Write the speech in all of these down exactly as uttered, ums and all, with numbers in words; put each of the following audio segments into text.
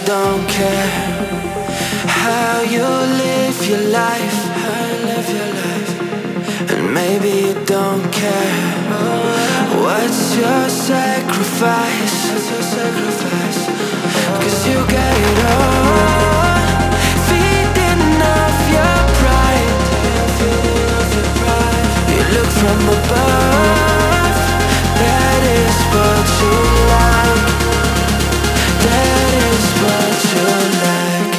don't care how you live your life, how you live your life. And maybe you don't care what's your sacrifice, what's your sacrifice? 'Cause you got it all, feeding off your pride. You look from above, that is what you like, that is what you like.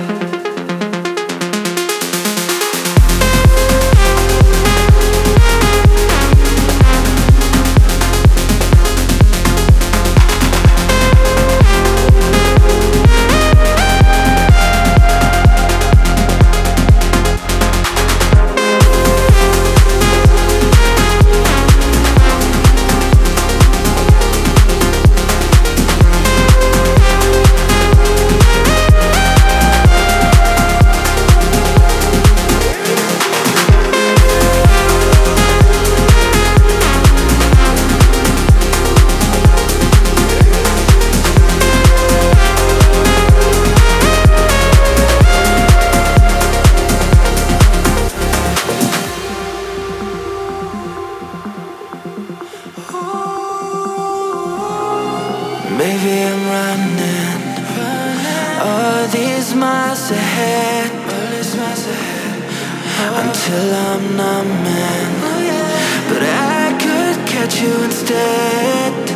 Maybe I'm running all these miles ahead, until I'm numbing. But I could catch you instead.